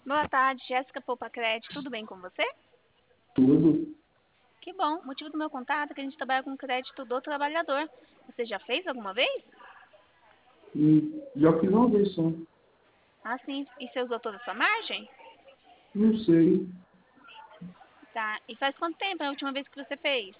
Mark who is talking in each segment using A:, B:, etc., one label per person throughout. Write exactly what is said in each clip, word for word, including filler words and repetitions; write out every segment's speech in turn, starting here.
A: Boa tarde, Jéssica Poupacred. Tudo bem com você?
B: Tudo.
A: Que bom. O motivo do meu contato é que a gente trabalha com crédito do trabalhador. Você já fez alguma vez?
B: Hum, já fiz uma vez só.
A: Ah, sim. E você usou toda a sua margem?
B: Não sei.
A: Tá. E faz quanto tempo é a última vez que você fez?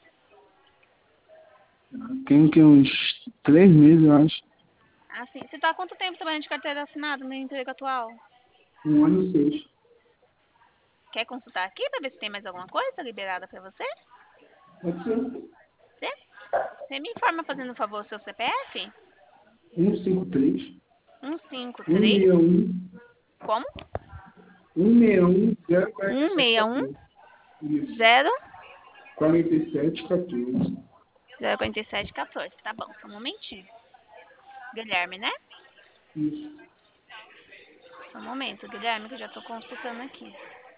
B: Tem que uns três meses, eu acho.
A: Ah, sim. Você está há quanto tempo trabalhando de carteira assinada no emprego atual?
B: Um ano e seis.
A: Quer consultar aqui para ver se tem mais alguma coisa liberada para você?
B: Pode ser.
A: Você? Você me informa fazendo um favor o seu C P F?
B: um cinco três,
A: um cinco
B: um
A: três.
B: seis um,
A: Como?
B: um seis um, zero quarenta e
A: um
B: sete
A: seis um
B: quatorze. Isso.
A: zero
B: quarenta e sete quatorze.
A: zero quarenta e sete quatorze. Tá bom, só um momentinho. Guilherme, né?
B: Isso.
A: Só um momento, Guilherme, que eu já estou consultando aqui.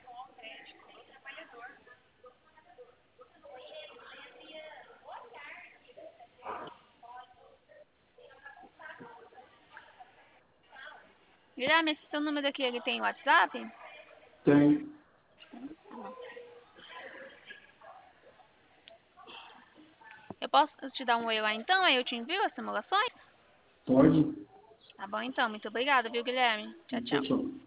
A: Guilherme, esse seu número aqui, ele tem WhatsApp?
B: Tem.
A: Eu posso te dar um oi lá então? Aí eu te envio as simulações?
B: Pode?
A: Tá bom então, muito obrigada, viu, Guilherme? Tchau,
B: Tchau,
A: tchau.
B: tchau.